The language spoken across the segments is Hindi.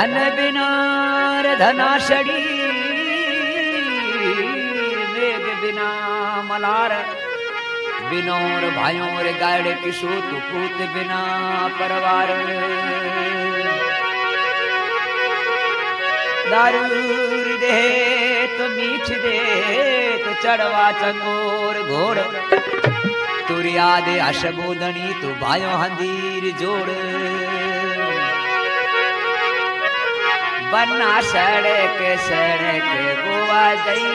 धन बिना रे धनाशड़ी मेघ बिना मलार बिनोर भाइयों रे गाड़े किशो तू पूत बिना परवार दारू दे तो मीठ दे तो चढ़वा चंगोर घोड़ तुरिया दे अशबोदनी तू भाइयों हंदीर जोड़ बन्ना सड़क गोवा जई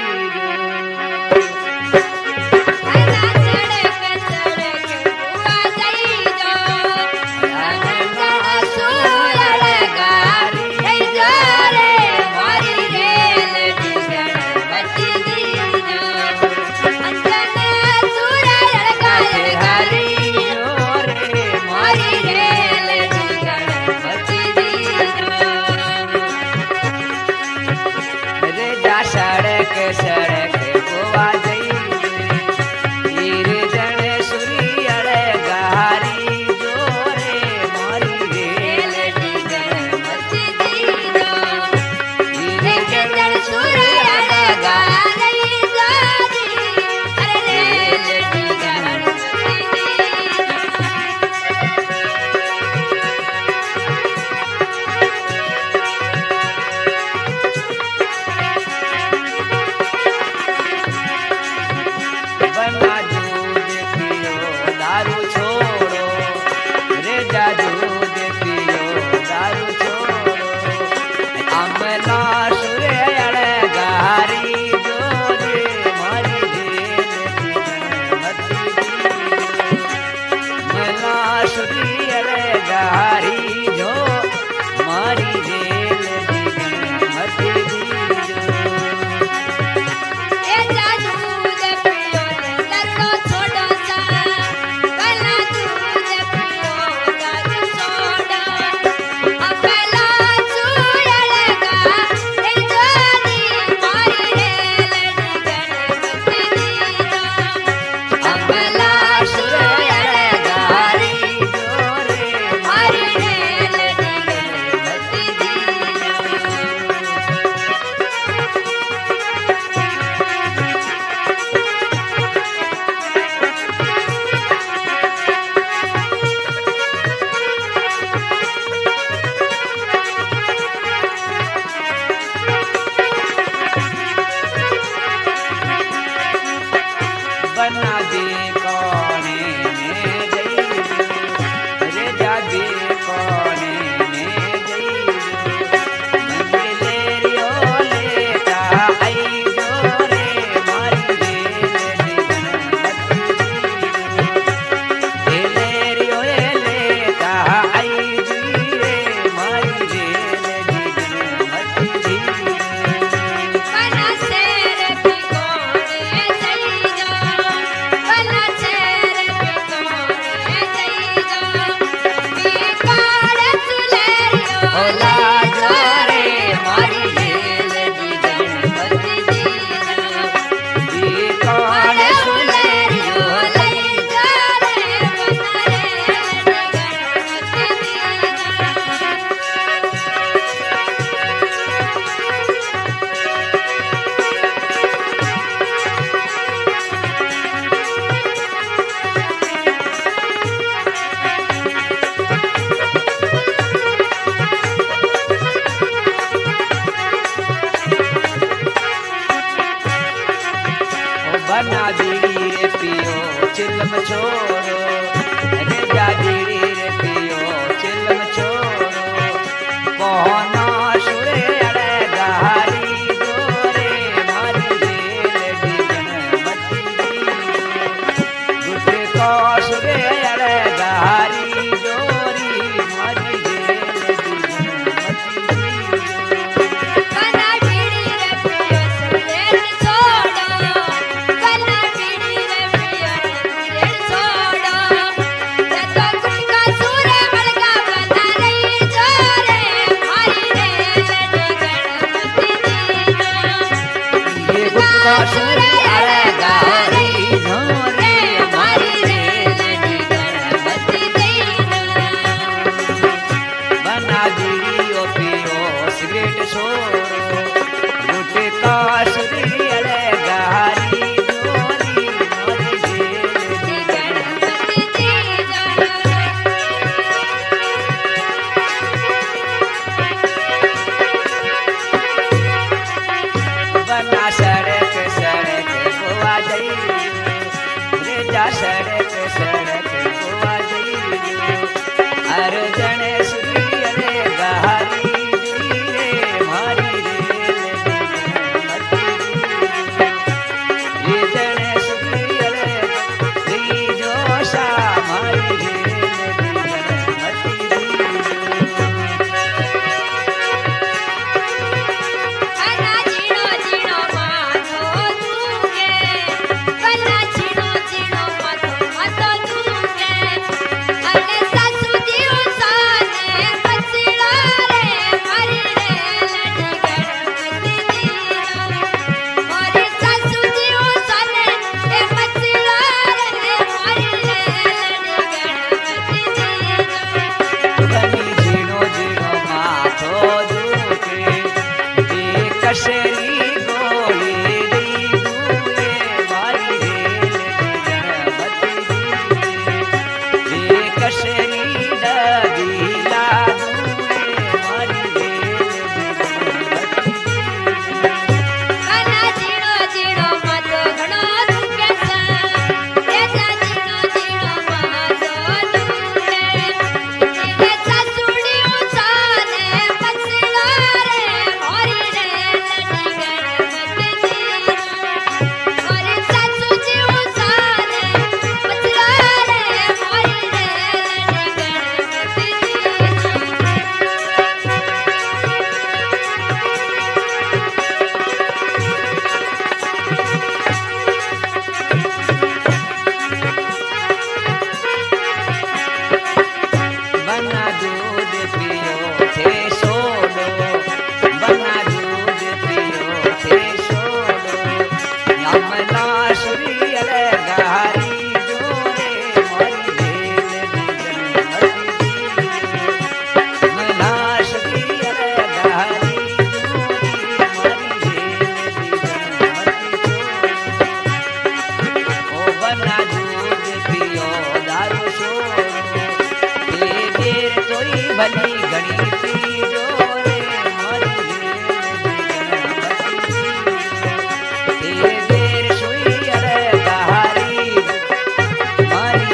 सड़क गोवा जई हीर जन सुरी अड़ गारी जोरे मारी रेल डीजल मची दीनो हीर जन सुरी अड़ गारी जोरी अरे रेल डीजल मची बना बीड़ी रे पियो चिलम छोड़ो रे जा बीड़ी रे पियो चिलम छोड़ो कोना सुरे अड़े गारी जोरे मारी रेल डीजन मची गुट को सुरे अड़े गारी जोरी मारी रेल डीजन मची बना बीड़ी रे पियो सिगरेट छोड़ो बना बीड़ी रे पियो सिगरेट छोड़ो भली घणी पीजो रे मारी हे देर सुई अरे कहारी मारी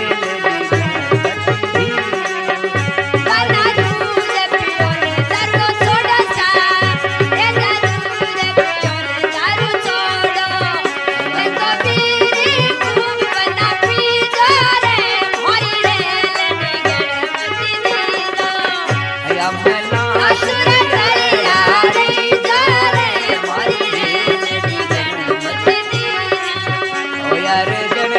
बना दूध पियो रे दारू छोड़ो सा ए दूध पियो रे दारू छोड़ो ए कबीरी खूब बना पीजो रे मोरी रे गणपति दी दो अमला असुर करिया रे जारे मोरी रे गणपति दी ओ यार जन